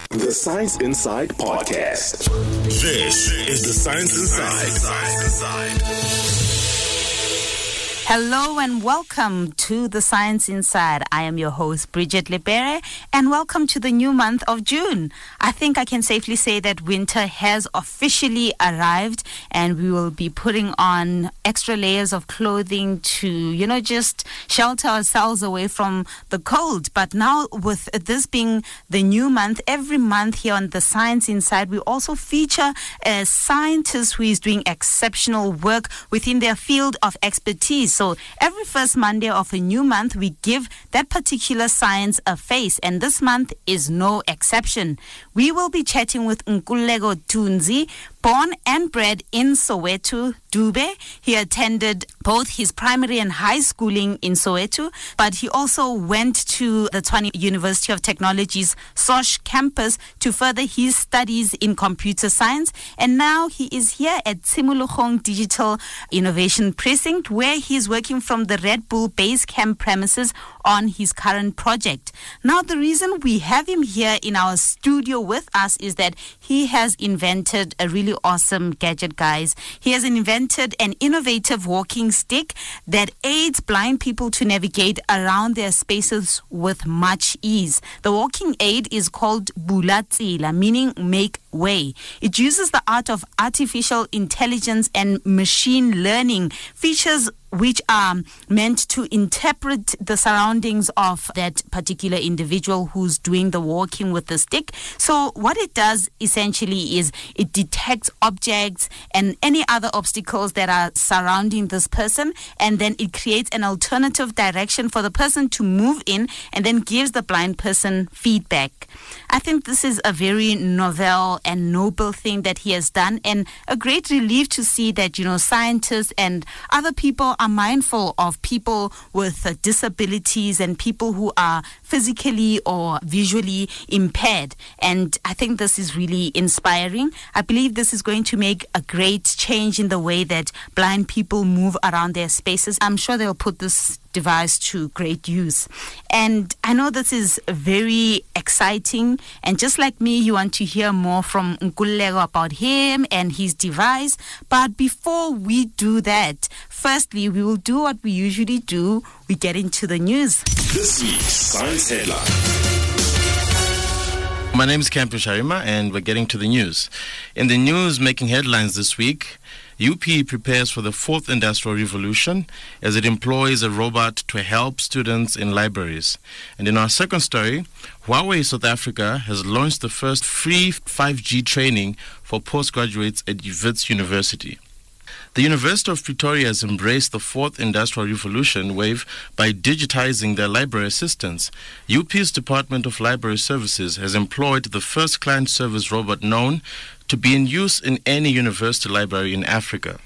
The Science Inside Podcast. This is the Science Inside. Hello and welcome to the Science Inside. I am your host, Bridget Lebere, and welcome to the new month of June. I think I can safely say that winter has officially arrived, and we will be putting on extra layers of clothing to, just shelter ourselves away from the cold. But now, with this being the new month, every month here on the Science Inside, we also feature a scientist who is doing exceptional work within their field of expertise. So every first Monday of a new month, we give that particular science a face, and this month is no exception. We will be chatting with Nkululeko Tunzi, born and bred in Soweto, Dube. He attended both his primary and high schooling in Soweto, but he also went to the Tshwane University of Technology's SOSH campus to further his studies in computer science. And now he is here at Tshimologong Digital Innovation Precinct, where he is working from the Red Bull Base Camp premises on his current project. Now, the reason we have him here in our studio with us is that he has invented a really awesome gadget, guys. He has invented an innovative walking stick that aids blind people to navigate around their spaces with much ease. The walking aid is called Bulatsila, meaning make way. It uses the art of artificial intelligence and machine learning features which are meant to interpret the surroundings of that particular individual who's doing the walking with the stick. So what it does essentially is it detects objects and any other obstacles that are surrounding this person, and then it creates an alternative direction for the person to move in, and then gives the blind person feedback. I think this is a very novel and noble thing that he has done, and a great relief to see that, scientists and other people are mindful of people with disabilities and people who are physically or visually impaired. And I think this is really inspiring. I believe this is going to make a great change in the way that blind people move around their spaces. I'm sure they'll put this device to great use. And I know this is very exciting, and just like me, you want to hear more from Nkululeko about him and his device. But before we do that, firstly, we will do what we usually do. We get into the news. This week's Science Headline. My name is Campion Sharima, and we're getting to the news. In the news making headlines this week, UP prepares for the fourth industrial revolution as it employs a robot to help students in libraries. And in our second story, Huawei South Africa has launched the first free 5G training for postgraduates at Wits University. The University of Pretoria has embraced the fourth industrial revolution wave by digitizing their library assistants. UP's Department of Library Services has employed the first client service robot known to be in use in any university library in Africa.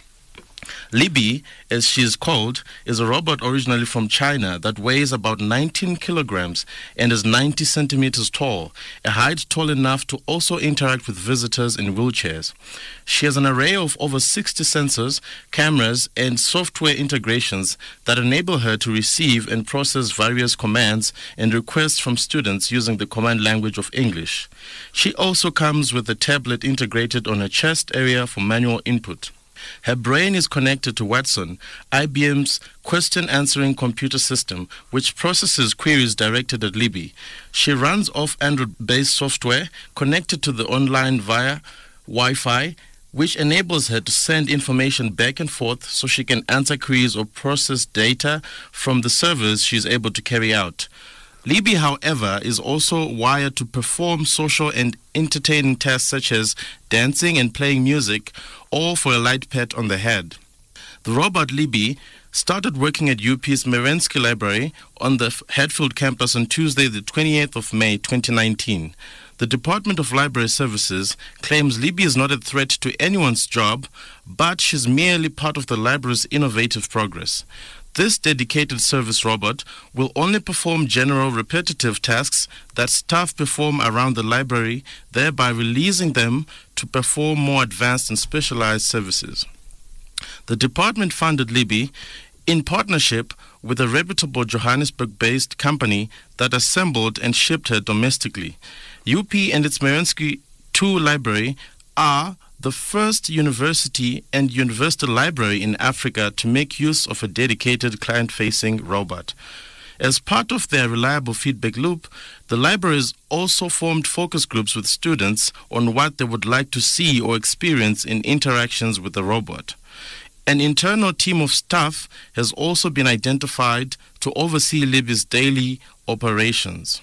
Libby, as she is called, is a robot originally from China that weighs about 19 kilograms and is 90 centimeters tall, a height tall enough to also interact with visitors in wheelchairs. She has an array of over 60 sensors, cameras, and software integrations that enable her to receive and process various commands and requests from students using the command language of English. She also comes with a tablet integrated on her chest area for manual input. Her brain is connected to Watson, IBM's question-answering computer system, which processes queries directed at Libby. She runs off Android-based software connected to the online via Wi-Fi, which enables her to send information back and forth so she can answer queries or process data from the servers she is able to carry out. Libby, however, is also wired to perform social and entertaining tasks such as dancing and playing music, all for a light pat on the head. The robot Libby started working at UP's Merensky Library on the Hatfield campus on Tuesday, the 28th of May, 2019. The Department of Library Services claims Libby is not a threat to anyone's job, but she's merely part of the library's innovative progress. This dedicated service robot will only perform general repetitive tasks that staff perform around the library, thereby releasing them to perform more advanced and specialized services. The department funded Libby in partnership with a reputable Johannesburg-based company that assembled and shipped her domestically. UP and its Merensky 2 library are the first university and university library in Africa to make use of a dedicated client-facing robot. As part of their reliable feedback loop, the libraries also formed focus groups with students on what they would like to see or experience in interactions with the robot. An internal team of staff has also been identified to oversee Libby's daily operations.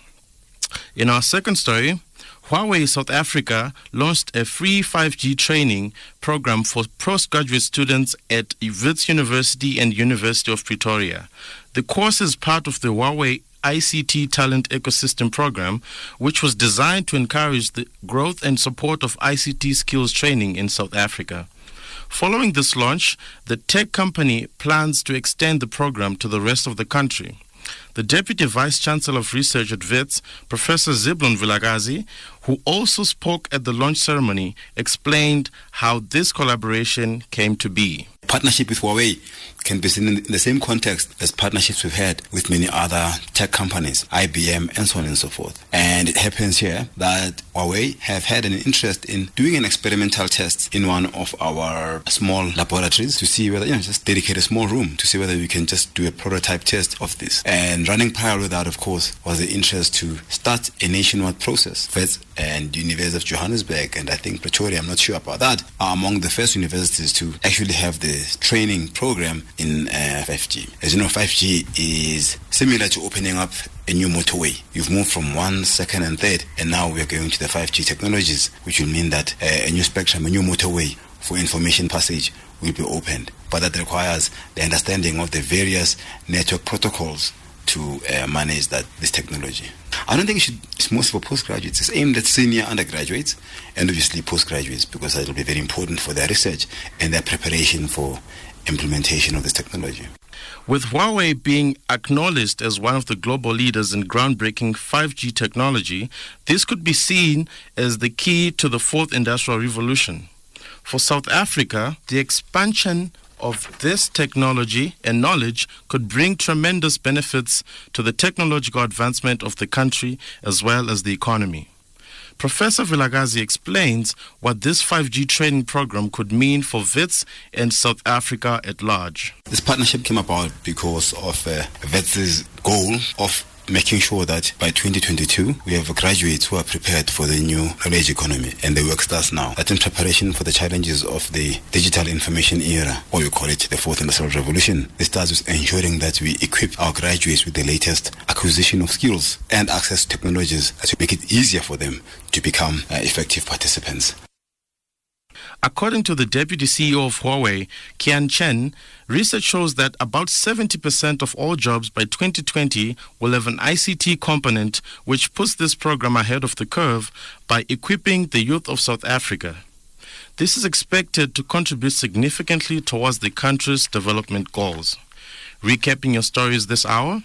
In our second story, Huawei South Africa launched a free 5G training program for postgraduate students at Wits University and University of Pretoria. The course is part of the Huawei ICT Talent Ecosystem Program, which was designed to encourage the growth and support of ICT skills training in South Africa. Following this launch, the tech company plans to extend the program to the rest of the country. The Deputy Vice-Chancellor of Research at Wits, Professor Ziblon Vilakazi, who also spoke at the launch ceremony, explained how this collaboration came to be. Partnership with Huawei can be seen in the same context as partnerships we've had with many other tech companies, IBM and so on and so forth. And it happens here that Huawei have had an interest in doing an experimental test in one of our small laboratories to see whether, just dedicate a small room to see whether we can just do a prototype test of this. And running parallel with that, of course, was the interest to start a nationwide process. Wits and University of Johannesburg, and I think Pretoria, I'm not sure about that, are among the first universities to actually have the training program in 5G. As you know, 5G is similar to opening up a new motorway. You've moved from 1, 2nd, and 3rd, and now we are going to the 5G technologies, which will mean that a new spectrum, a new motorway for information passage will be opened. But that requires the understanding of the various network protocols to manage this technology. I don't think it's mostly for postgraduates. It's aimed at senior undergraduates and obviously postgraduates, because that will be very important for their research and their preparation for implementation of this technology. With Huawei being acknowledged as one of the global leaders in groundbreaking 5G technology, this could be seen as the key to the fourth industrial revolution. For South Africa, the expansion of this technology and knowledge could bring tremendous benefits to the technological advancement of the country as well as the economy. Professor Vilakazi explains what this 5G training program could mean for Wits and South Africa at large. This partnership came about because of Wits' goal of making sure that by 2022 we have graduates who are prepared for the new knowledge economy, and the work starts now. That's in preparation for the challenges of the digital information era, or we call it the fourth industrial revolution. This starts with ensuring that we equip our graduates with the latest acquisition of skills and access to technologies that will make it easier for them to become effective participants. According to the Deputy CEO of Huawei, Kian Chen, research shows that about 70% of all jobs by 2020 will have an ICT component, which puts this program ahead of the curve by equipping the youth of South Africa. This is expected to contribute significantly towards the country's development goals. Recapping your stories this hour,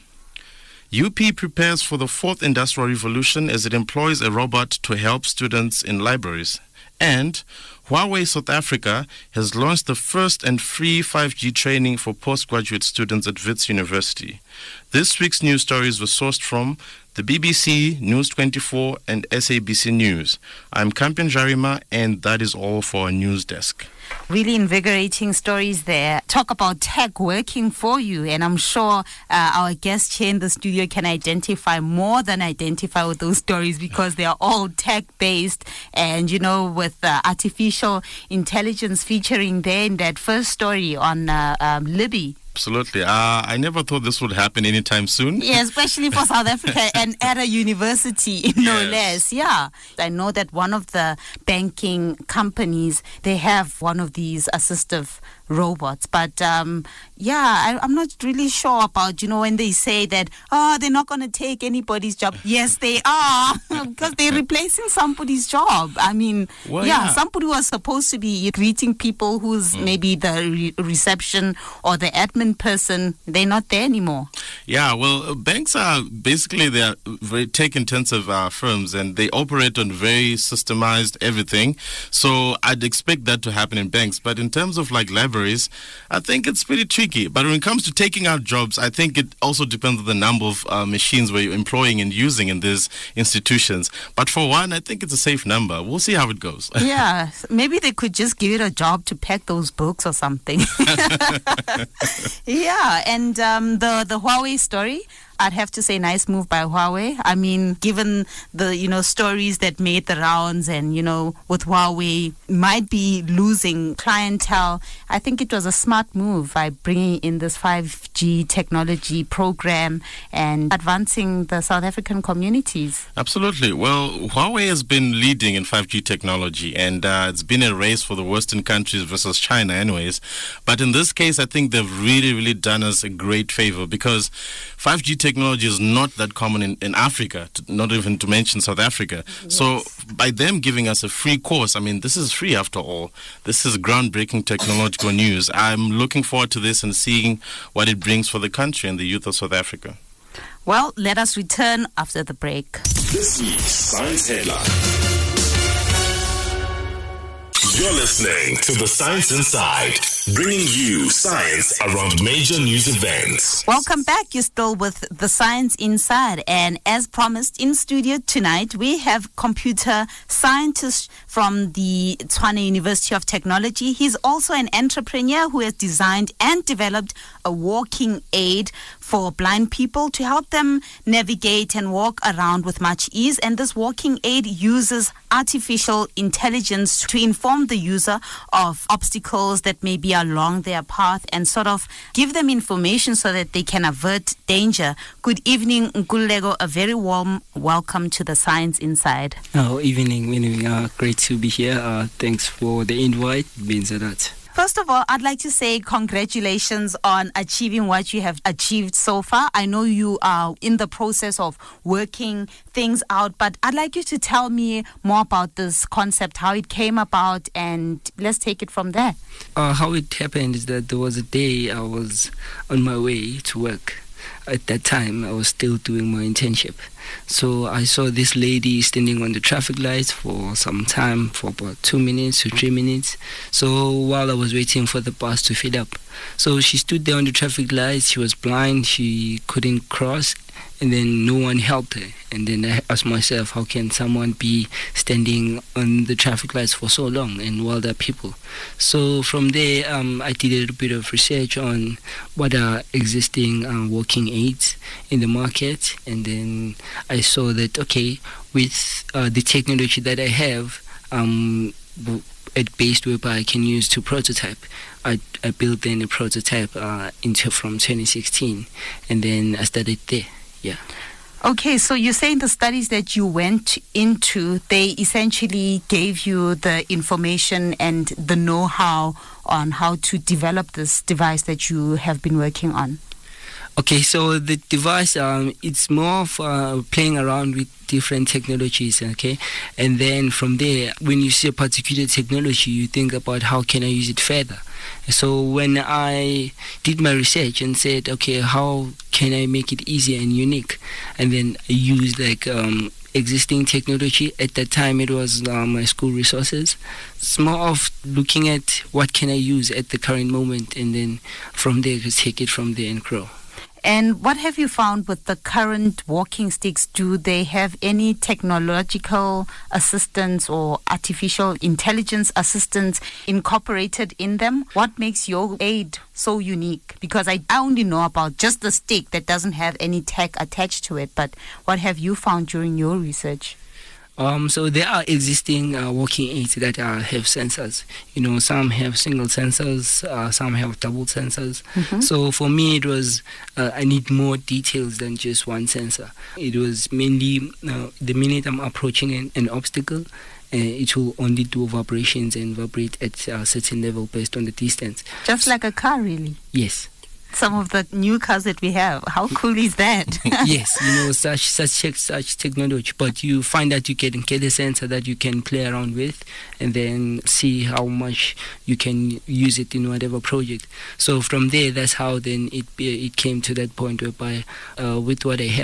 UP prepares for the fourth industrial revolution as it employs a robot to help students in libraries. And Huawei South Africa has launched the first and free 5G training for postgraduate students at Wits University. This week's news stories were sourced from the BBC, News 24, and SABC News. I'm Kampion Jarima, and that is all for our news desk. Really invigorating stories there. Talk about tech working for you, and I'm sure our guest here in the studio can identify with those stories, because they are all tech-based, and with artificial intelligence featuring there in that first story on Libby. Absolutely. I never thought this would happen anytime soon. Yeah, especially for South Africa and at a university, no less. Yeah. I know that one of the banking companies, they have one of these assistive robots. But, I'm not really sure about, when they say that, they're not going to take anybody's job. Yes, they are, because they're replacing somebody's job. I mean, somebody was supposed to be greeting people who's maybe the reception or the admin person. They're not there anymore. Yeah, well, banks are basically, they're very tech-intensive firms, and they operate on very systemized everything. So I'd expect that to happen in banks. But in terms of like libraries, libraries, I think it's pretty tricky. But when it comes to taking out jobs, I think it also depends on the number of machines we're employing and using in these institutions. But for one, I think it's a safe number. We'll see how it goes. Yeah, maybe they could just give it a job to pack those books or something. Yeah, and the Huawei story, I'd have to say nice move by Huawei. I mean, given the, stories that made the rounds and, with Huawei might be losing clientele, I think it was a smart move by bringing in this 5G technology program and advancing the South African communities. Absolutely. Well, Huawei has been leading in 5G technology, and it's been a race for the Western countries versus China anyways. But in this case, I think they've really, really done us a great favor, because 5G technology is not that common in Africa, not even to mention South Africa. Yes. So by them giving us a free course, I mean, this is free after all. This is groundbreaking technological news. I'm looking forward to this and seeing what it brings for the country and the youth of South Africa. Well, let us return after the break. This week's Science Headline. You're listening to The Science Inside, bringing you science around major news events. Welcome back. You're still with The Science Inside. And as promised, in studio tonight, we have computer scientist from the Tshwane University of Technology. He's also an entrepreneur who has designed and developed a walking aid for blind people to help them navigate and walk around with much ease. And this walking aid uses artificial intelligence to inform the user of obstacles that may be along their path and sort of give them information so that they can avert danger. Good evening, Nkululeko. A very warm welcome to The Science Inside. Oh, evening. Great to be here. Thanks for the invite. It means a lot. First of all, I'd like to say congratulations on achieving what you have achieved so far. I know you are in the process of working things out, but I'd like you to tell me more about this concept, how it came about, and let's take it from there. How it happened is that there was a day I was on my way to work. At that time, I was still doing my internship. So I saw this lady standing on the traffic lights for some time, for about 2 minutes to 3 minutes. So while I was waiting for the bus to fill up. So she stood there on the traffic lights. She was blind. She couldn't cross. And then no one helped her. And then I asked myself, how can someone be standing on the traffic lights for so long and while there are people? So from there, I did a little bit of research on what are existing walking aids in the market. And then I saw that, okay, with the technology that I have, at Based whereby I can use to prototype. I built then a prototype from 2016. And then I started there. Yeah. Okay, so you're saying the studies that you went into, they essentially gave you the information and the know-how on how to develop this device that you have been working on. Okay, so the device, it's more of playing around with different technologies, okay? And then from there, when you see a particular technology, you think about how can I use it further. So when I did my research and said, okay, how can I make it easier and unique? And then I used existing technology. At that time, it was my school resources. It's more of looking at what can I use at the current moment, and then from there, just take it from there and grow. And what have you found with the current walking sticks? Do they have any technological assistance or artificial intelligence assistance incorporated in them? What makes your aid so unique? Because I only know about just the stick that doesn't have any tech attached to it. But what have you found during your research? So there are existing walking aids that have sensors. Some have single sensors, some have double sensors. Mm-hmm. So for me, it was I need more details than just one sensor. It was mainly the minute I'm approaching an obstacle, it will only do vibrations and vibrate at a certain level based on the distance. Just like a car, really? Yes. Some of the new cars that we have. How cool is that? Yes, such technology. But you find that you can get a sensor that you can play around with and then see how much you can use it in whatever project. So from there, that's how then it came to that point whereby with what I have,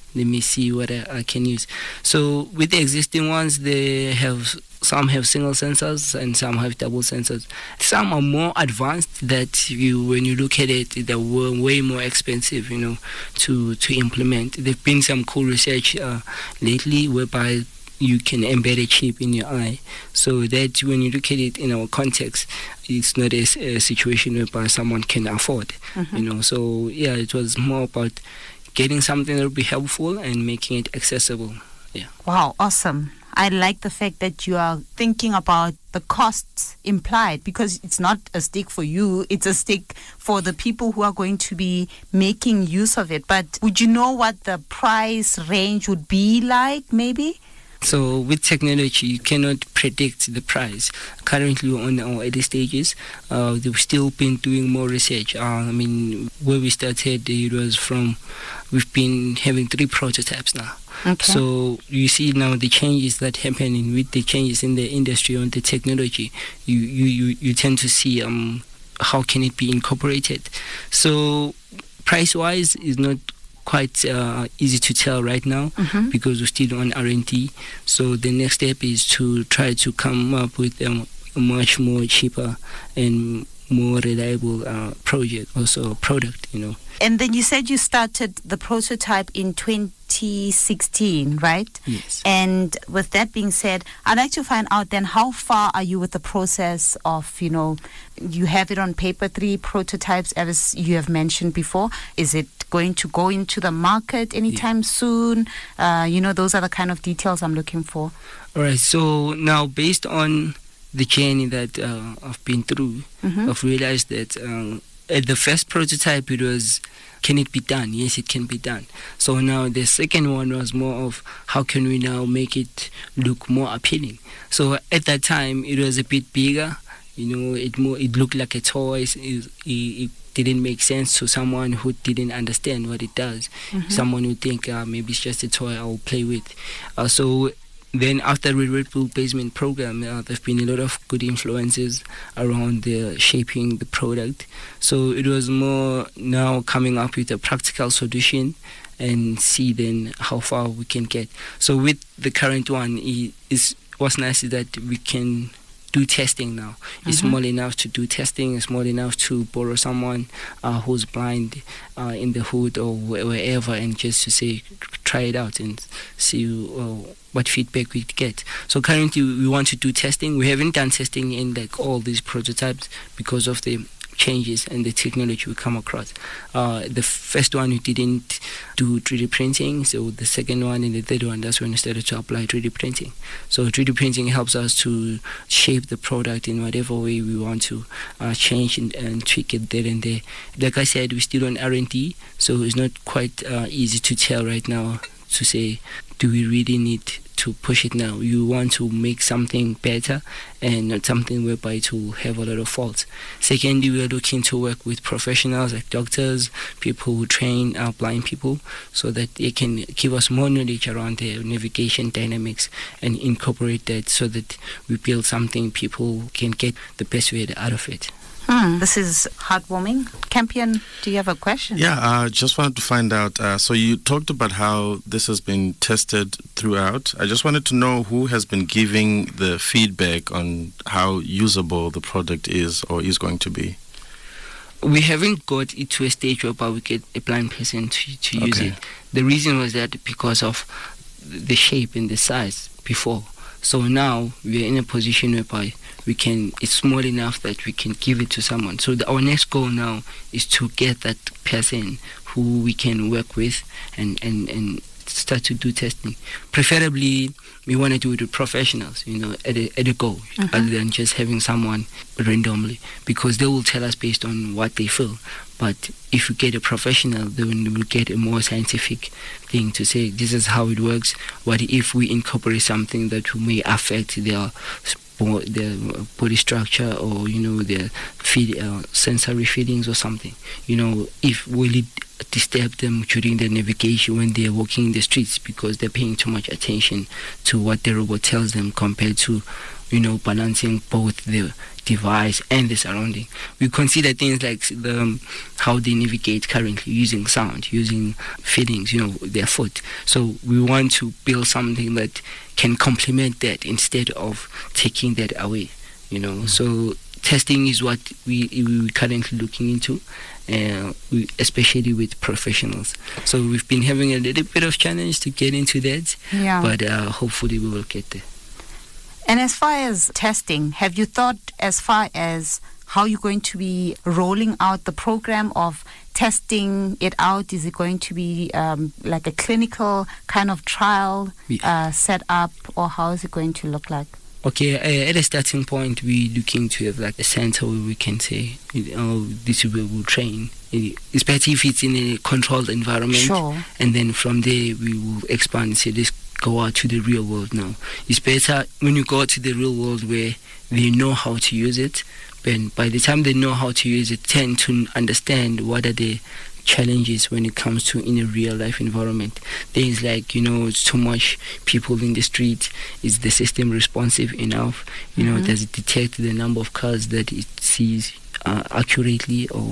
let me see what I can use. So with the existing ones, some have single sensors and some have double sensors. Some are more advanced that when you look at it, they're way more expensive, to implement. There've been some cool research lately whereby you can embed a chip in your eye, so that when you look at it in our context, it's not a situation whereby someone can afford. So yeah, it was more about getting something that would be helpful and making it accessible. Yeah. Wow, awesome. I like the fact that you are thinking about the costs implied, because it's not a stick for you, it's a stick for the people who are going to be making use of it. But would you know what the price range would be like, maybe? So with technology, you cannot predict the price. Currently, we're on our early stages. We've still been doing more research. Where we started, we've been having 3 prototypes now. Okay. So you see now the changes that happening with the changes in the industry on the technology. You tend to see how can it be incorporated. So price-wise is not quite easy to tell right now, because we're still on R&D. So the next step is to try to come up with a much more cheaper and more reliable product. And then you said you started the prototype in 2016, right? Yes. And with that being said, I'd like to find out then, how far are you with the process of, you have it on paper, 3 prototypes, as you have mentioned before. Is it going to go into the market anytime soon? Those are the kind of details I'm looking for. All right. So now, based on the journey that I've been through, I've realized that at the first prototype, it was, can it be done? Yes, it can be done. So now the second one was more of, how can we now make it look more appealing? So at that time, it was a bit bigger. It looked like a toy. It didn't make sense to someone who didn't understand what it does. Someone would think, maybe it's just a toy I will play with. So then after the Red Bull Basement program, there have been a lot of good influences around the shaping the product. So it was more now coming up with a practical solution and see then how far we can get. So with the current one, what's nice is that we can do testing now. It's small enough to do testing. It's small enough to borrow someone who's blind in the hood or wherever, and just to say, try it out and see what feedback we get. So currently we want to do testing. We haven't done testing in all these prototypes because of the changes and the technology we come across. The first one we didn't do 3D printing, so the second one and the third one, that's when we started to apply 3D printing. So 3D printing helps us to shape the product in whatever way we want to change and tweak it there and there. Like I said, we're still on R&D, so it's not quite easy to tell right now to say, do we really need to push it now? You want to make something better and not something whereby it will have a lot of faults. Secondly, we are looking to work with professionals like doctors, people who train blind people, so that they can give us more knowledge around the navigation dynamics and incorporate that so that we build something people can get the best way out of it. This is heartwarming. Campion, do you have a question? Yeah, I just wanted to find out, so you talked about how this has been tested throughout. I just wanted to know who has been giving the feedback on how usable the product is or is going to be. We haven't got it to a stage where we get a blind person to use it. The reason was that because of the shape and the size before. So now we're in a position whereby it's small enough that we can give it to someone. So our next goal now is to get that person who we can work with and start to do testing. Preferably, we want to do it with professionals, at a go, other than just having someone randomly, because they will tell us based on what they feel. But if we get a professional, then we'll get a more scientific thing to say, this is how it works. What if we incorporate something that may affect their body structure or, their sensory feelings or something? If will it disturb them during their navigation when they're walking in the streets, because they're paying too much attention to what the robot tells them compared to, balancing both the device and the surrounding. We consider things like how they navigate currently, using sound, using feelings, their foot. So we want to build something that can complement that instead of taking that away, So testing is what we're currently looking into, especially with professionals. So we've been having a little bit of challenge to get into that, but hopefully we will get there. And as far as testing, have you thought as far as how you're going to be rolling out the program of testing it out? Is it going to be like a clinical kind of trial set up, or how is it going to look like? Okay, at a starting point, we're looking to have like a center where we can say, this is where we'll train, especially if it's in a controlled environment. Sure. And then from there, we will expand and say, let's go out to the real world now. It's better when you go out to the real world where they know how to use it. And by the time they know how to use it, tend to understand what are the challenges when it comes to in a real life environment. Things like, it's too much people in the street. Is the system responsive enough? Does it detect the number of cars that it sees accurately, or,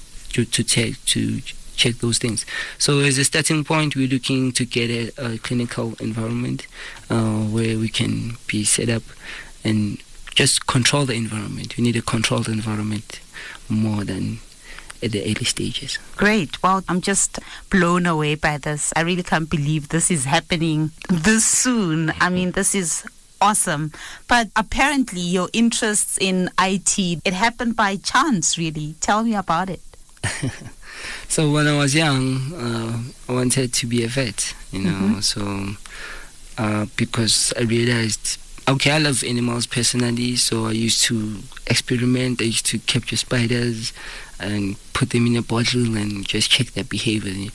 to check those things. So as a starting point, we're looking to get a clinical environment where we can be set up and just control the environment. We need a controlled environment more than at the early stages. Great. Well, I'm just blown away by this. I really can't believe this is happening this soon. I mean, this is awesome. But apparently your interests in IT, it happened by chance, really. Tell me about it. So when I was young, I wanted to be a vet, so because I realized, I love animals personally, so I used to experiment. I used to capture spiders and put them in a bottle and just check their behavior.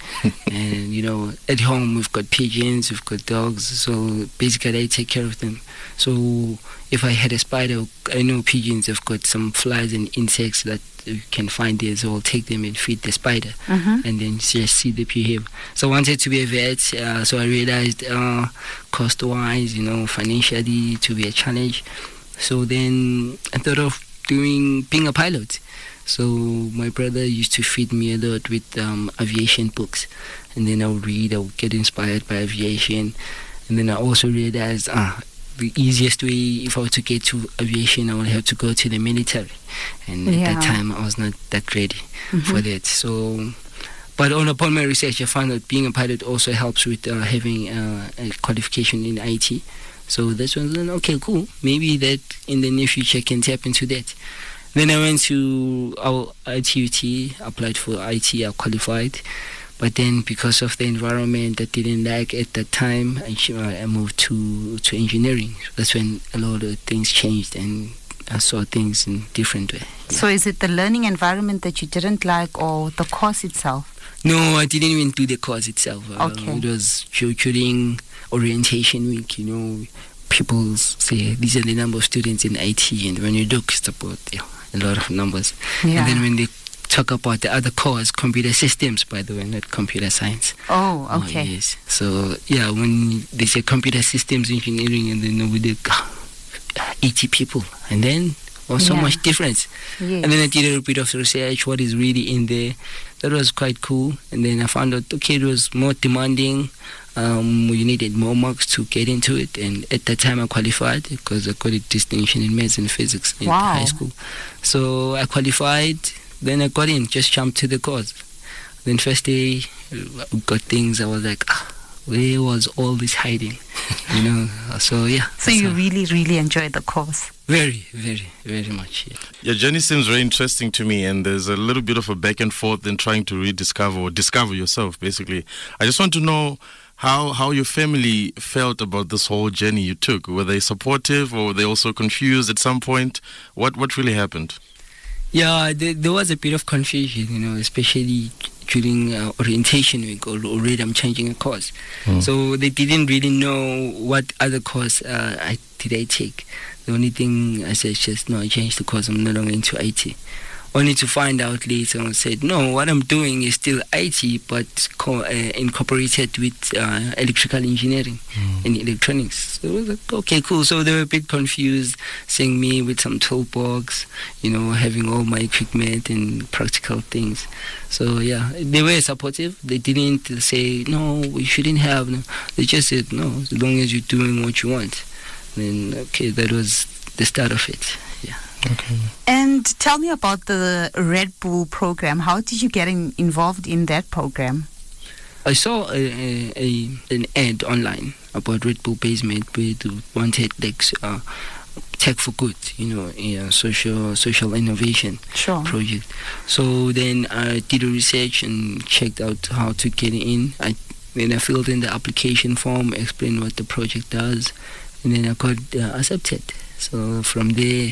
And, at home we've got pigeons, we've got dogs, so basically I take care of them. So if I had a spider, I know pigeons have got some flies and insects that you can find there, so I'll take them and feed the spider, and then just see the behavior. So I wanted to be a vet, so I realized cost-wise, financially to be a challenge. So then I thought of being a pilot. So my brother used to feed me a lot with aviation books, and then I would read, I would get inspired by aviation, and then I also realized the easiest way, if I were to get to aviation, I would have to go to the military, and at that time I was not that ready for that. So, but upon my research, I found that being a pilot also helps with having a qualification in IT. So that's when okay, cool. Maybe that in the near future I can tap into that. Then I went to our ITUT, applied for IT, I qualified. But then because of the environment I didn't like at that time, I moved to engineering. That's when a lot of things changed and I saw things in different way. Yeah. So is it the learning environment that you didn't like, or the course itself? No, I didn't even do the course itself. Okay. It was during orientation week, people say these are the number of students in IT, and when you look, it's about a lot of numbers. Yeah. And then when they talk about the other course, computer systems, by the way, not computer science. Oh, okay. Oh, yes. So, when they say computer systems engineering, and then we did 80 people, and then so much difference. Yes. And then I did a bit of research, what is really in there. That was quite cool. And then I found out, it was more demanding. You needed more marks to get into it, and at that time I qualified because I got a distinction in maths and physics in high school. So I qualified, then I got in, just jumped to the course. Then first day, got things, I was like, where was all this hiding? So yeah. So you really, really enjoyed the course? Very, very, very much, yeah. Your journey seems very interesting to me, and there's a little bit of a back and forth in trying to rediscover or discover yourself, basically. I just want to know how your family felt about this whole journey you took. Were they supportive, or were they also confused at some point? What really happened? Yeah, there was a bit of confusion, especially during orientation week. Already I'm changing a course. So they didn't really know what other course did I take. The only thing I said is just, no, I changed the course, I'm no longer into IT. only to find out later and said, no, what I'm doing is still IT, but incorporated with electrical engineering and electronics. So it was like, okay, cool. So they were a bit confused, seeing me with some toolbox, having all my equipment and practical things. So yeah, they were supportive. They didn't say, no, we shouldn't have. No. They just said, no, as long as you're doing what you want. Then, okay, that was the start of it. Yeah. Okay. And tell me about the Red Bull program. How did you get involved in that program? I saw an ad online about Red Bull Basement where they wanted tech for good, a social innovation project. So then I did a research and checked out how to get in. Then I filled in the application form, explained what the project does, and then I got accepted. So from there,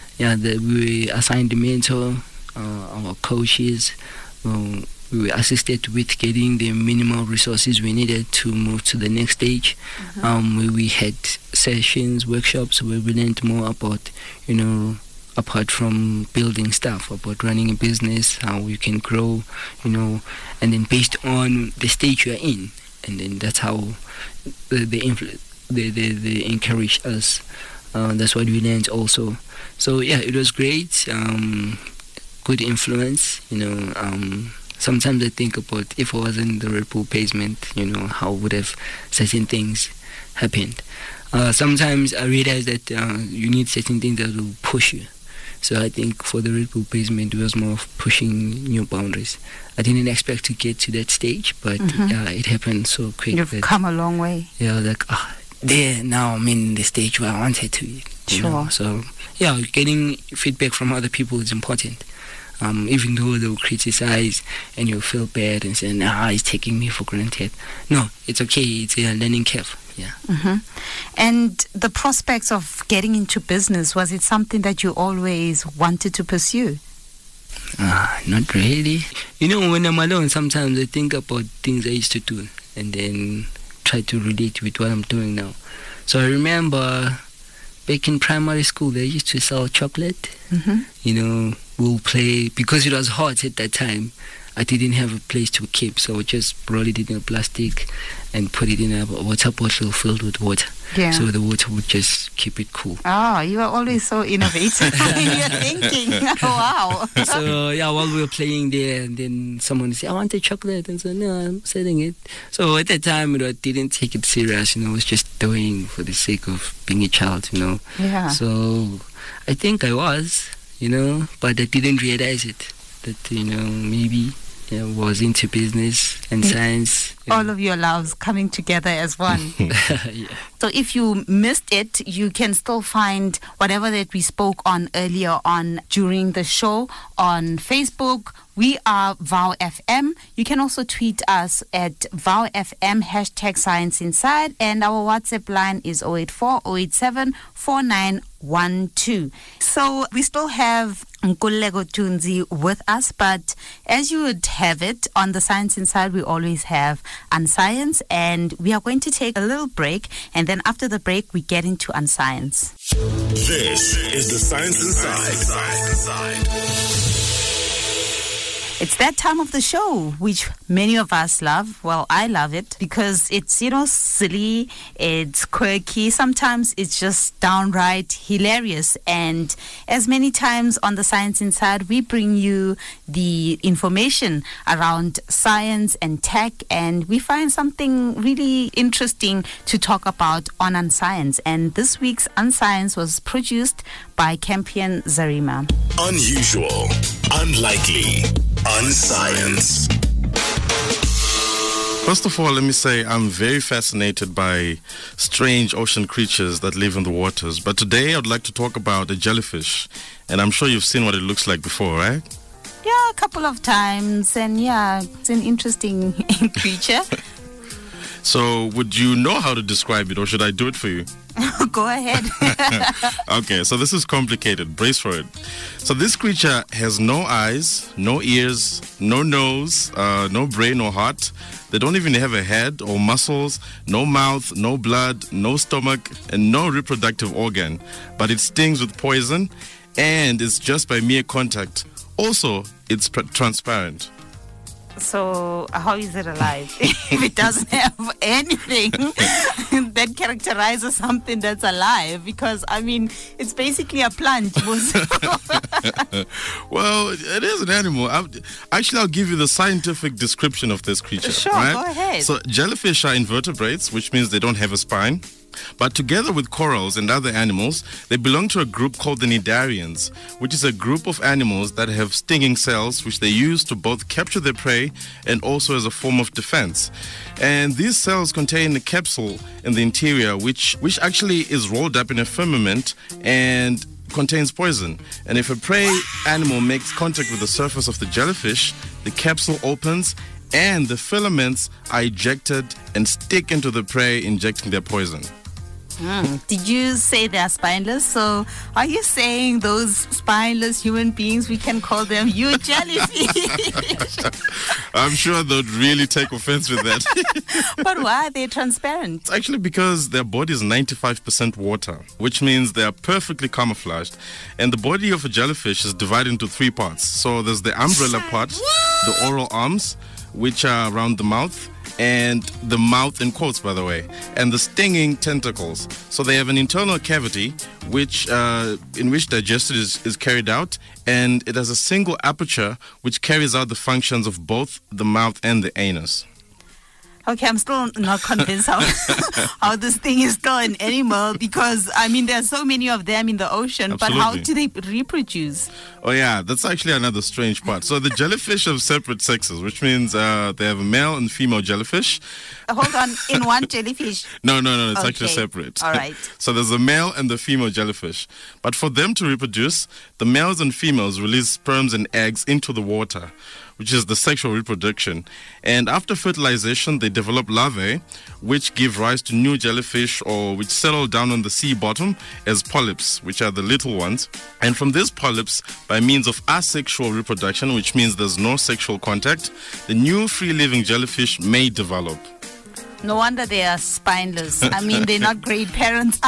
we assigned the mentor, our coaches. We were assisted with getting the minimal resources we needed to move to the next stage. Where we had sessions, workshops where we learned more about, apart from building stuff, about running a business, how you can grow, and then based on the stage you're in, and then that's how they encouraged us. That's what we learned also. So yeah, it was great. Good influence, Sometimes I think about if I was in the Red Bull Basement, how would have certain things happened. Sometimes I realize that you need certain things that will push you. So I think for the Red Bull Basement, it was more of pushing new boundaries. I didn't expect to get to that stage, but it happened so quick. You've come a long way. Yeah, now I'm in the stage where I wanted to be. Sure. So yeah, getting feedback from other people is important. Even though they'll criticize and you'll feel bad and say, he's taking me for granted. No, it's okay. It's a learning curve. Yeah. And the prospects of getting into business, was it something that you always wanted to pursue? Not really. When I'm alone, sometimes I think about things I used to do and then try to relate with what I'm doing now. So I remember back in primary school, they used to sell chocolate. We'll play, because it was hot at that time, I didn't have a place to keep, so I just rolled it in a plastic and put it in a water bottle filled with water. Yeah. So the water would just keep it cool. Oh, you are always so innovative in your thinking. Wow. So yeah, while we were playing there, and then someone said, I want a chocolate, and so no, I'm selling it. So at that time, I didn't take it serious, I was just doing for the sake of being a child, Yeah. So I think I was, but I didn't realize it, that, maybe I was into business and science. All of your loves coming together as one. Yeah. So if you missed it, you can still find whatever that we spoke on earlier on during the show on Facebook. We are VOW FM. You can also tweet us at VOW FM, #Science Inside, and our WhatsApp line is 084 087 4912. So we still have Nkululeko Tunzi with us, but as you would have it, on the Science Inside, we always have Unscience, and we are going to take a little break, and then after the break, we get into Unscience. This is the Science Inside. It's that time of the show, which many of us love. Well, I love it because it's, silly, it's quirky. Sometimes it's just downright hilarious. And as many times on the Science Inside, we bring you the information around science and tech, and we find something really interesting to talk about on Unscience. And this week's Unscience was produced by Campion Zarima. Unusual, unlikely, Unscience. First of all, let me say I'm very fascinated by strange ocean creatures that live in the waters. But today I'd like to talk about a jellyfish. And I'm sure you've seen what it looks like before, right? Yeah, a couple of times. And yeah, it's an interesting creature. So would you know how to describe it, or should I do it for you? Go ahead. Okay, so this is complicated. Brace for it. So this creature has no eyes, no ears, no nose, no brain or heart. They don't even have a head or muscles, no mouth, no blood, no stomach, and no reproductive organ. But it stings with poison, and it's just by mere contact Also, it's transparent. So how is it alive if it doesn't have anything that characterizes something that's alive? Because, I mean, it's basically a plant. Well, it is an animal. I'll give you the scientific description of this creature. Sure, right? Go ahead. So jellyfish are invertebrates, which means they don't have a spine. But together with corals and other animals, they belong to a group called the Cnidarians, which is a group of animals that have stinging cells which they use to both capture their prey and also as a form of defense. And these cells contain a capsule in the interior which actually is rolled up in a firmament and contains poison. And if a prey animal makes contact with the surface of the jellyfish, the capsule opens and the filaments are ejected and stick into the prey, injecting their poison. Did you say they're spineless? So are you saying those spineless human beings, we can call them you jellyfish? I'm sure they'd really take offense with that. But why are they transparent? It's actually because their body is 95% water, which means they are perfectly camouflaged. And the body of a jellyfish is divided into three parts. So there's the umbrella part, the oral arms, which are around the mouth, and the mouth in quotes, by the way, and the stinging tentacles. So they have an internal cavity in which digestion is carried out, and it has a single aperture which carries out the functions of both the mouth and the anus. Okay, I'm still not convinced how this thing is still an animal, because, I mean, there are so many of them in the ocean. Absolutely. But how do they reproduce? Oh, yeah, that's actually another strange part. So the jellyfish have separate sexes, which means they have a male and female jellyfish. Hold on, in one jellyfish? No, it's Okay. actually separate. All right. So there's the male and the female jellyfish. But for them to reproduce, the males and females release sperms and eggs into the water, which is the sexual reproduction. And after fertilization, they develop larvae, which give rise to new jellyfish or which settle down on the sea bottom as polyps, which are the little ones. And from these polyps, by means of asexual reproduction, which means there's no sexual contact, the new free-living jellyfish may develop. No wonder they are spineless. I mean, they're not great parents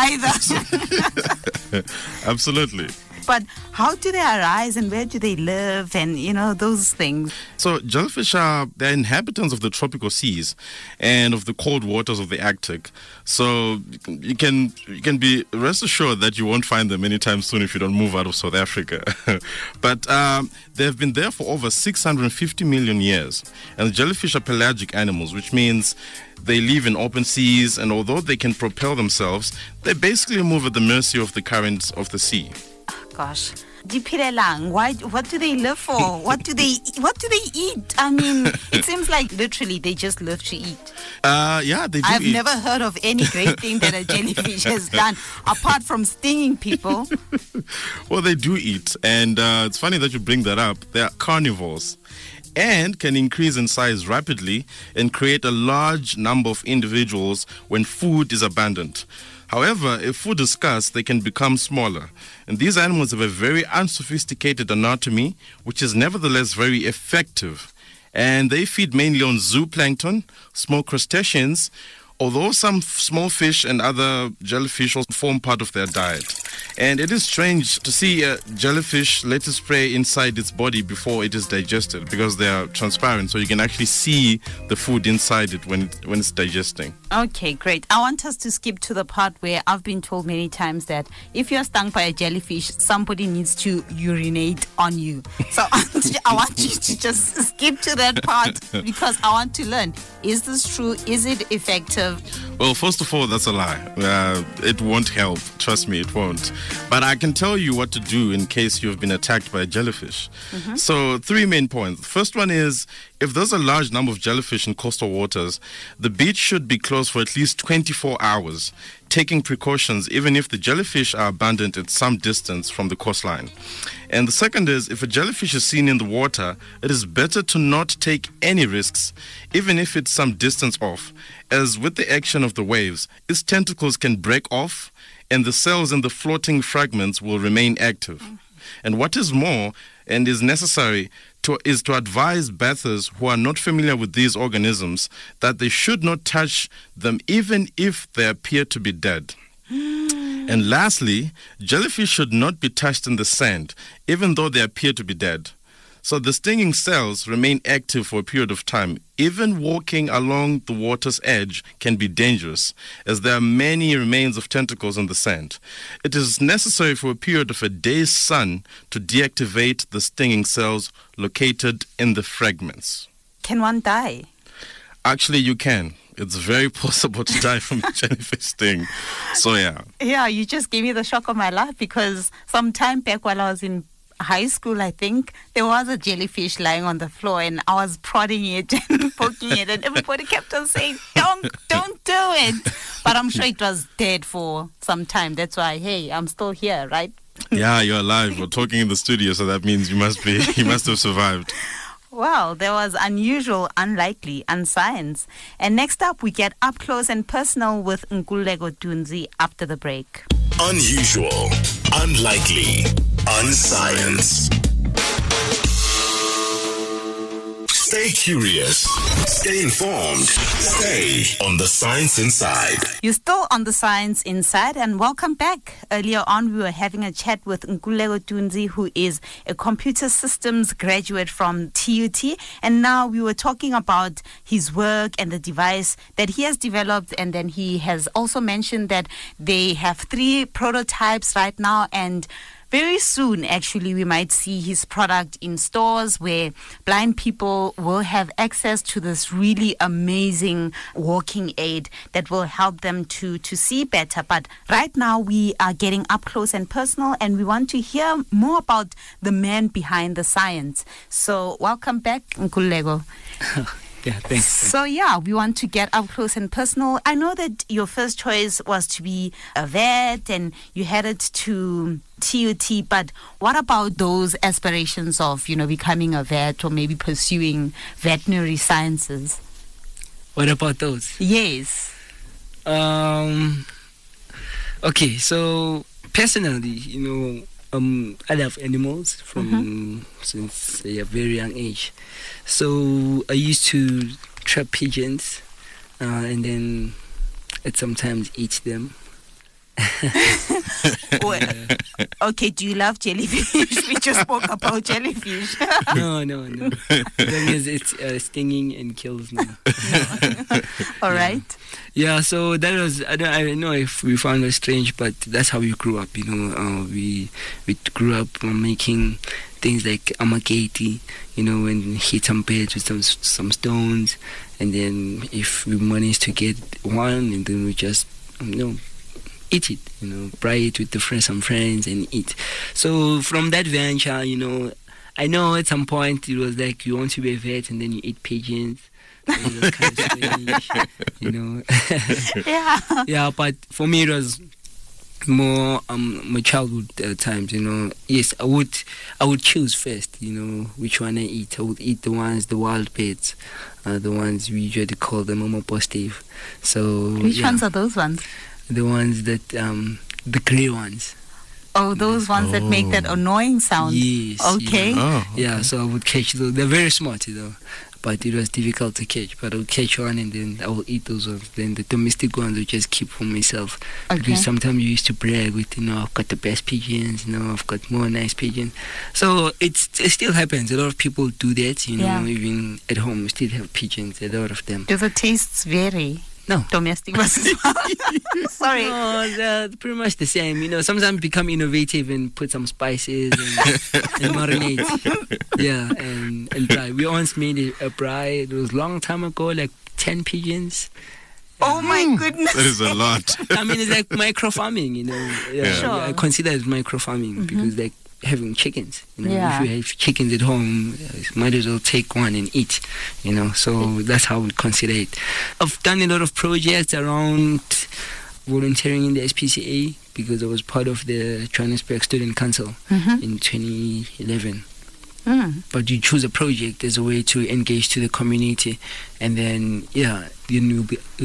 either. Absolutely. But how do they arise and where do they live and, those things? So jellyfish they're inhabitants of the tropical seas and of the cold waters of the Arctic. So you can be rest assured that you won't find them anytime soon if you don't move out of South Africa. But they've been there for over 650 million years. And jellyfish are pelagic animals, which means they live in open seas, and although they can propel themselves, they basically move at the mercy of the currents of the sea. Gosh. Diphilelang, what do they live for? What do they eat? I mean, it seems like literally they just live to eat. Yeah, they do I've eat. never heard of any great thing that a jellyfish has done apart from stinging people. Well, they do eat, and it's funny that you bring that up. They are carnivores and can increase in size rapidly and create a large number of individuals when food is abundant. However, if food is scarce, they can become smaller. And these animals have a very unsophisticated anatomy, which is nevertheless very effective. And they feed mainly on zooplankton, small crustaceans, although some small fish and other jellyfish also form part of their diet. And it is strange to see a jellyfish let its prey inside its body before it is digested, because they are transparent, so you can actually see the food inside it when it's digesting. Okay, great. I want us to skip to the part where I've been told many times that if you're stung by a jellyfish, somebody needs to urinate on you. So I want you to just skip to that part because I want to learn. Is this true? Is it effective? Well, first of all, that's a lie. It won't help. Trust me, it won't. But I can tell you what to do in case you've been attacked by a jellyfish. Mm-hmm. So, 3 main points. The first one is, if there's a large number of jellyfish in coastal waters, the beach should be closed for at least 24 hours, taking precautions even if the jellyfish are abundant at some distance from the coastline. And the second is, if a jellyfish is seen in the water, it is better to not take any risks, even if it's some distance off, as with the action of the waves, its tentacles can break off and the cells in the floating fragments will remain active. And what is more, and is necessary, is to advise bathers who are not familiar with these organisms that they should not touch them even if they appear to be dead. And lastly, jellyfish should not be touched in the sand, even though they appear to be dead. So the stinging cells remain active for a period of time. Even walking along the water's edge can be dangerous, as there are many remains of tentacles on the sand. It is necessary for a period of a day's sun to deactivate the stinging cells located in the fragments. Can one die? Actually, you can. It's very possible to die from a jellyfish sting. So, yeah. Yeah, you just gave me the shock of my life, because some time back while I was in high school, I think, there was a jellyfish lying on the floor, and I was prodding it and poking it, and everybody kept on saying, don't do it. But I'm sure it was dead for some time. That's why, hey, I'm still here, right? Yeah, you're alive. We're talking in the studio, so that means you must have survived. Wow, that was unusual, unlikely, unscience. And next up, we get up close and personal with Nkululeko Dunzi after the break. Unusual, unlikely, unscience. Stay curious. Stay informed. Stay on the Science Inside. You're still on the Science Inside, and welcome back. Earlier on, we were having a chat with Nkululeko Dunzi, who is a computer systems graduate from TUT. And now we were talking about his work and the device that he has developed. And then he has also mentioned that they have 3 prototypes right now, and very soon, actually, we might see his product in stores where blind people will have access to this really amazing walking aid that will help them to see better. But right now, we are getting up close and personal, and we want to hear more about the man behind the science. So welcome back, Nkululeko. Yeah, thanks. So yeah, we want to get up close and personal. I know that your first choice was to be a vet and you headed to TUT, but what about those aspirations of, becoming a vet or maybe pursuing veterinary sciences? What about those? Yes. Okay, so personally, I love animals from since a very young age. So I used to trap pigeons and then I'd sometimes eat them. Okay, do you love jellyfish? We just spoke about jellyfish. No. Because it's stinging and kills me. All right. Yeah, so that was, I don't know if we found it strange, but that's how we grew up, we grew up making things like amaketi, and hit some beds with some stones, and then if we managed to get one, and then we just, eat it, fry it with some friends and eat. So from that venture, I know at some point it was like you want to be a vet and then you eat pigeons. It was kind of strange, Yeah. Yeah, but for me it was more my childhood times, Yes, I would choose first, which one I eat. I would eat the wild birds, the ones we usually call them momo positive. So Which ones are those ones? The ones that the grey ones. Oh, those ones that make that annoying sound. Yes. Okay. Yeah, so I would catch those. They're very smart, but it was difficult to catch. But I would catch one and then I will eat those ones. Then the domestic ones I just keep for myself. Okay. Because sometimes you used to brag with, I've got the best pigeons, I've got more nice pigeons. So it still happens. A lot of people do that, even at home, we still have pigeons, a lot of them. Do the tastes vary? No. Domestic versus sorry. No, they're pretty much the same. Sometimes become innovative and put some spices and marinate. Yeah, and braai. We once made a braai. It was a long time ago, like 10 pigeons. Oh my goodness. That is a lot. I mean, it's like micro farming, Yeah, Sure. I consider it micro farming because like having chickens. Yeah. If you have chickens at home, you might as well take one and eat. So that's how we consider it. I've done a lot of projects around volunteering in the SPCA because I was part of the Johannesburg Student Council in 2011. But you choose a project as a way to engage to the community, and then you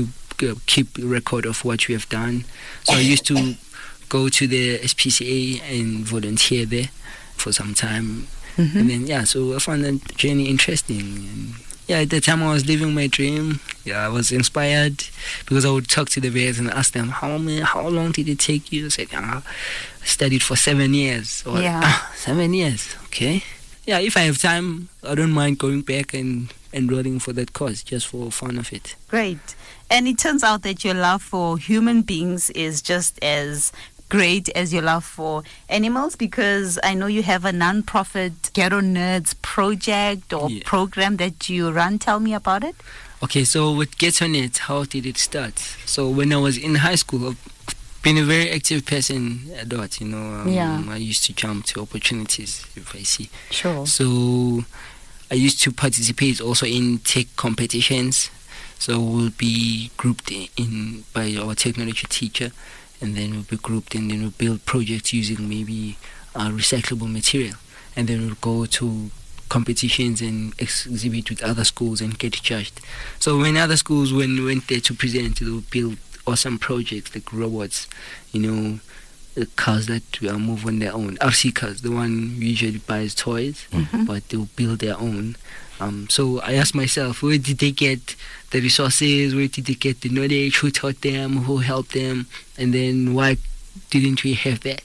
keep a record of what you have done. So I used to go to the SPCA and volunteer there for some time. And then, so I found that journey interesting. And at the time I was living my dream. I was inspired because I would talk to the vets and ask them, how long did it take you? I said, I studied for 7 years. Or, 7 years, okay. yeah, if I have time, I don't mind going back and enrolling for that course just for fun of it. Great. And it turns out that your love for human beings is just as great as your love for animals, because I know you have a non-profit Ghetto Nerds project or program that you run. Tell me about it. Okay, so with Ghetto Nerds, how did it start? So when I was in high school, I've been a very active person at that, I used to jump to opportunities if I see. Sure. So I used to participate also in tech competitions. So we'll be grouped in by our technology teacher, and then we'll be grouped and then we'll build projects using maybe recyclable material. And then we'll go to competitions and exhibit with other schools and get judged. So when other schools went there to present, they'll build awesome projects like robots, the cars that move on their own. RC cars, the one usually buys toys, but they'll build their own. So I asked myself, where did they get the resources? Where did they get the knowledge? Who taught them? Who helped them? And then why didn't we have that?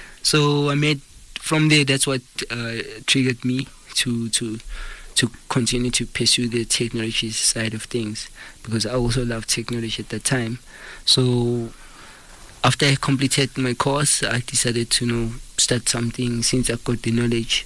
So from there, that's what triggered me to continue to pursue the technology side of things, because I also loved technology at that time. So after I completed my course, I decided to start something. Since I got the knowledge,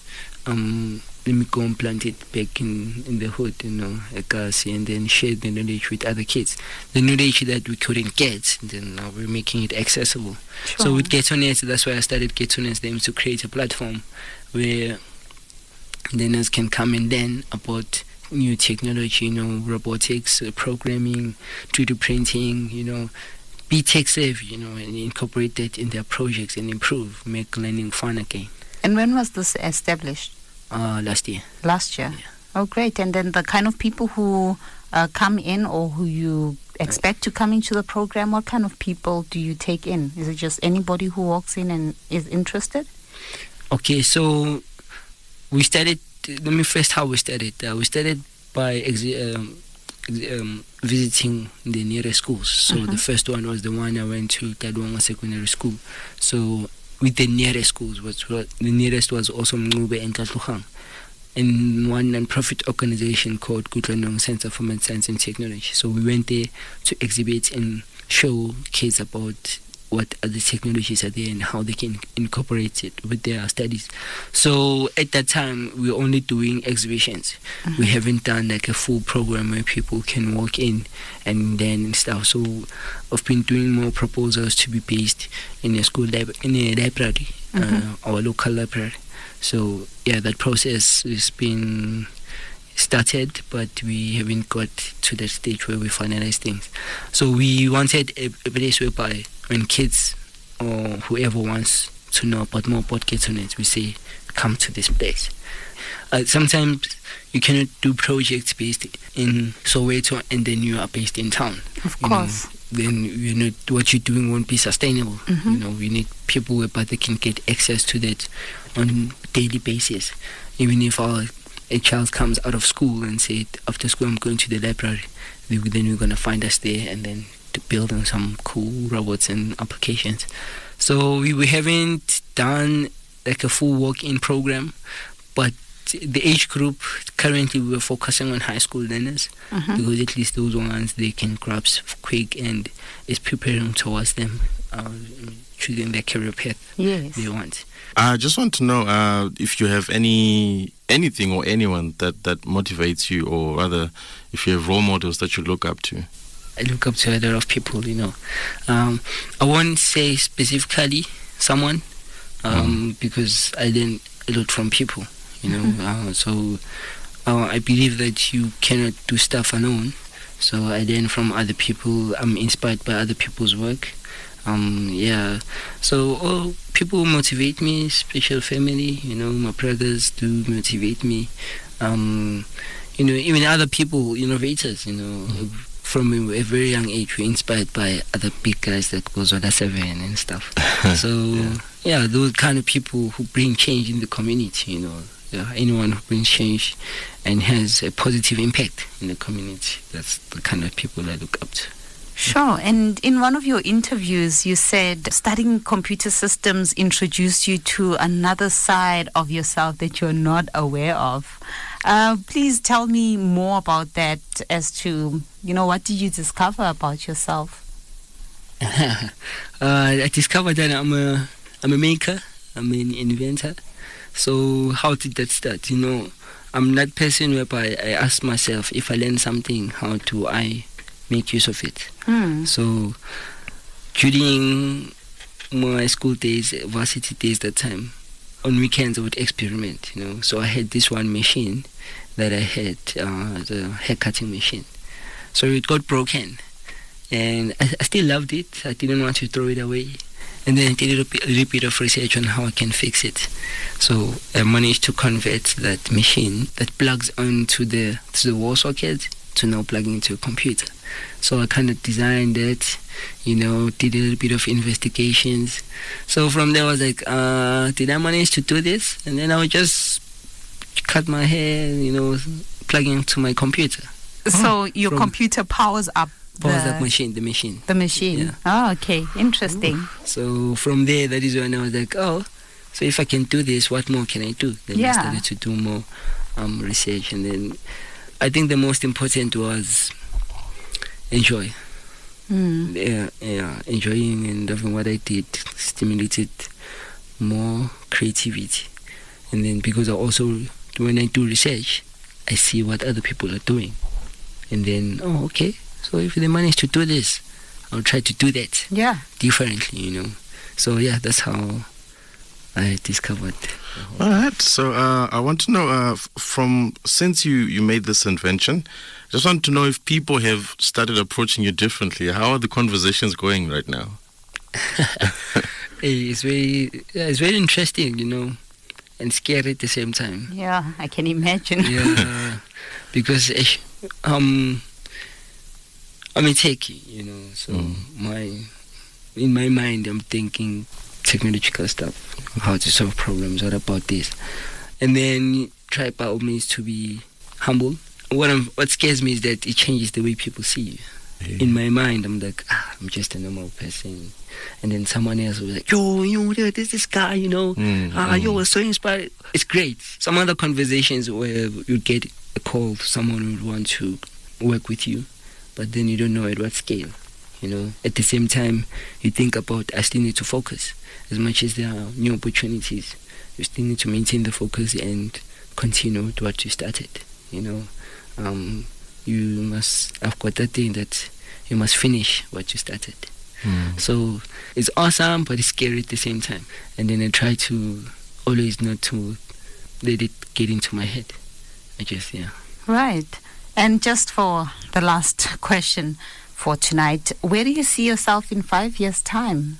let me go and plant it back in the hood, at Kasi, and then share the knowledge with other kids. The knowledge that we couldn't get, and then now we're making it accessible. Sure. So with Ghetto Nerds, that's why I started Ghetto Nerds, them to create a platform where learners can come and learn about new technology, robotics, programming, 3D printing, be tech savvy, and incorporate that in their projects and improve, make learning fun again. And when was this established? Last year. Last year? Yeah. Oh, great. And then the kind of people who come in, or who you expect to come into the program, what kind of people do you take in? Is it just anybody who walks in and is interested? Okay, so we started, let me first how we started. We started by visiting the nearest schools. So the first one was the one I went to, Tadwanga Secondary School. So with the nearest schools, the nearest was also Mngube and Tlatluhang, and one non-profit organization called Kutlanong Center for Math, Science and Technology. So we went there to exhibit and show kids about what other technologies are there and how they can incorporate it with their studies. So at that time, we were only doing exhibitions. We haven't done like a full program where people can walk in and learn and stuff. So I've been doing more proposals to be based in a school in a library, our local library. So yeah, that process has been started, but we haven't got to that stage where we finalize things. So we wanted a place whereby when kids or whoever wants to know about more about Ghetto Nerds, we say, come to this place. Sometimes you cannot do projects based in Soweto and then you are based in town. Of course. Then what you're doing won't be sustainable. We need people whereby they can get access to that on a daily basis. Even if a child comes out of school and said, after school I'm going to the library, then we're going to find us there and then to build on some cool robots and applications. So we haven't done like a full walk-in program, but the age group, currently we're focusing on high school learners, because at least those ones they can grasp quick and is preparing towards them, choosing their career path they want. I just want to know if you have anything or anyone that motivates you, or rather if you have role models that you look up to. I look up to a lot of people, I won't say specifically someone, because I learn a lot from people, so I believe that you cannot do stuff alone. So I learn from other people. I'm inspired by other people's work. So people motivate me, special family, my brothers do motivate me. Even other people, innovators, from a very young age, we're inspired by other big guys like Bozola 7 and stuff. So, those kind of people who bring change in the community, anyone who brings change and has a positive impact in the community, that's the kind of people I look up to. Sure. And in one of your interviews, you said studying computer systems introduced you to another side of yourself that you're not aware of. Please tell me more about that as to, what did you discover about yourself? I discovered that I'm a maker, I'm an inventor. So how did that start? I'm that person whereby I ask myself, if I learn something, how do I make use of it? So during my school days, varsity days that time, on weekends I would experiment, So I had this one machine that I had, the hair cutting machine. So it got broken. And I still loved it. I didn't want to throw it away. And then I did a little bit of research on how I can fix it. So I managed to convert that machine that plugs onto the wall socket to now plug into a computer. So I kind of designed it, did a little bit of investigations. So from there I was like, did I manage to do this? And then I would just cut my hair, plug into my computer. So your computer powers up the machine. The machine. Yeah. Oh, okay. Interesting. So from there, that is when I was like, so if I can do this, what more can I do? Then I started to do more research. And then I think the most important was enjoy. Enjoying and loving what I did stimulated more creativity. And then because I also, when I do research, I see what other people are doing. And then, okay. So if they manage to do this, I'll try to do that differently, So that's how I discovered. All right. So I want to know, since you made this invention, I just want to know if people have started approaching you differently. How are the conversations going right now? It's very interesting, and scary at the same time. Yeah, I can imagine. Yeah, because I'm a techie, so in my mind I'm thinking technological stuff, how to solve problems, what about this? And then try by all means to be humble. What scares me is that it changes the way people see you. Yeah. In my mind I'm like, I'm just a normal person. And then someone else will be like, there's this guy, you're so inspired. It's great. Some other conversations where you get a call, someone would want to work with you, but then you don't know at what scale. At the same time, you think about, I still need to focus. As much as there are new opportunities, you still need to maintain the focus and continue with what you started. I've got that thing that you must finish what you started. So it's awesome, but it's scary at the same time. And then I try to always not to let it get into my head. Right. And just for the last question for tonight, where do you see yourself in 5 years' time?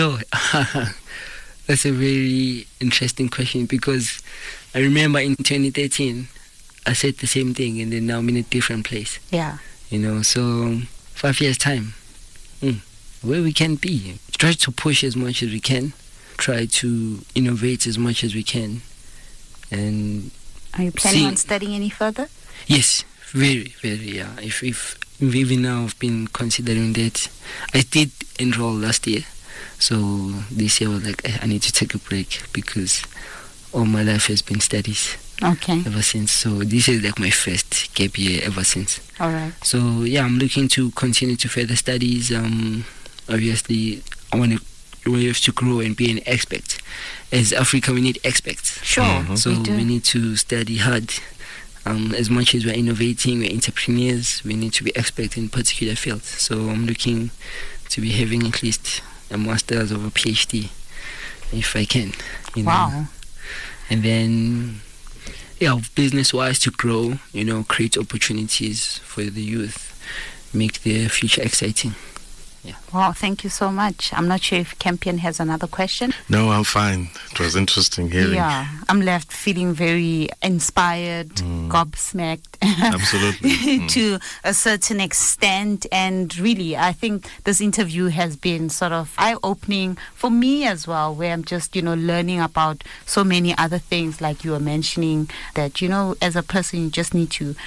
That's a very interesting question, because I remember in 2013, I said the same thing, and then now I'm in a different place. Yeah. So 5 years' time, where we can be. Try to push as much as we can. Try to innovate as much as we can. And are you planning on studying any further? Yes. Very, very, yeah. If even now I've been considering that. I did enroll last year, so this year I was like, I need to take a break because all my life has been studies. Okay. Ever since, so this is like my first gap year ever since. All right. So I'm looking to continue to further studies. Obviously, we have to grow and be an expert. As Africa, we need experts. Sure. So we need to study hard. As much as we're innovating, we're entrepreneurs, we need to be experts in particular fields. So I'm looking to be having at least a master's or a PhD, if I can. Wow. And then, business-wise to grow, create opportunities for the youth, make their future exciting. Yeah. Wow, thank you so much. I'm not sure if Campion has another question. No, I'm fine. It was interesting hearing. Yeah, I'm left feeling very inspired, gobsmacked. Absolutely. To a certain extent. And really, I think this interview has been sort of eye-opening for me as well, where I'm just, learning about so many other things, like you were mentioning, that, as a person, you just need to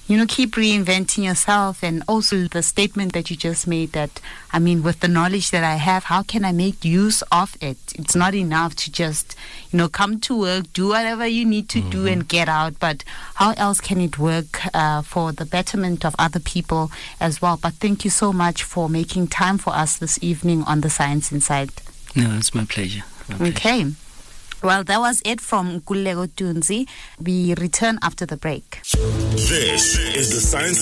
keep reinventing yourself. And also the statement that you just made that, with the knowledge that I have, how can I make use of it? It's not enough to just, come to work, do whatever you need to do and get out. But how else can it work for the betterment of other people as well? But thank you so much for making time for us this evening on The Science Inside. No, it's my pleasure. Okay. Well, that was it from Nkululeko Tunzi. We return after the break. This is The Science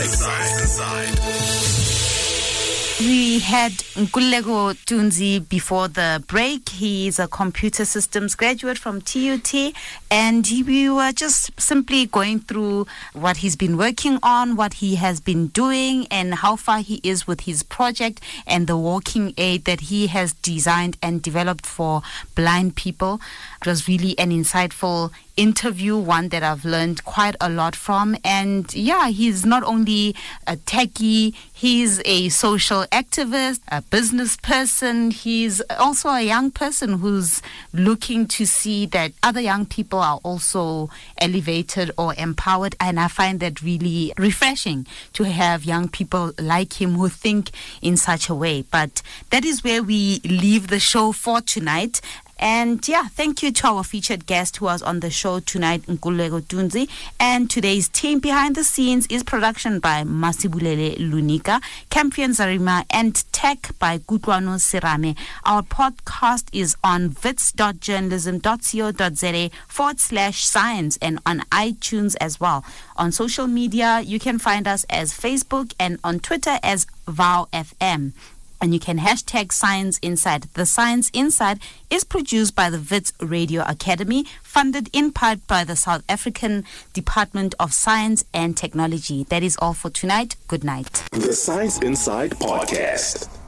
Inside. We had Nkululeko Tunzi before the break. He is a computer systems graduate from TUT, and we were just simply going through what he's been working on, what he has been doing, and how far he is with his project and the walking aid that he has designed and developed for blind people. It was really an insightful interview, one that I've learned quite a lot from. And he's not only a techie, he's a social activist, a business person. He's also a young person who's looking to see that other young people are also elevated or empowered. And I find that really refreshing to have young people like him who think in such a way. But that is where we leave the show for tonight. And thank you to our featured guest who was on the show tonight, Nkululeko Tunzi. And today's team behind the scenes is production by Masibulele Lunika, Campion Zarima, and tech by Kutlwano Sirame. Our podcast is on wits.journalism.co.za/science and on iTunes as well. On social media, you can find us as Facebook and on Twitter as VowFM. And you can hashtag Science Inside. The Science Inside is produced by the Wits Radio Academy, funded in part by the South African Department of Science and Technology. That is all for tonight. Good night. The Science Inside Podcast.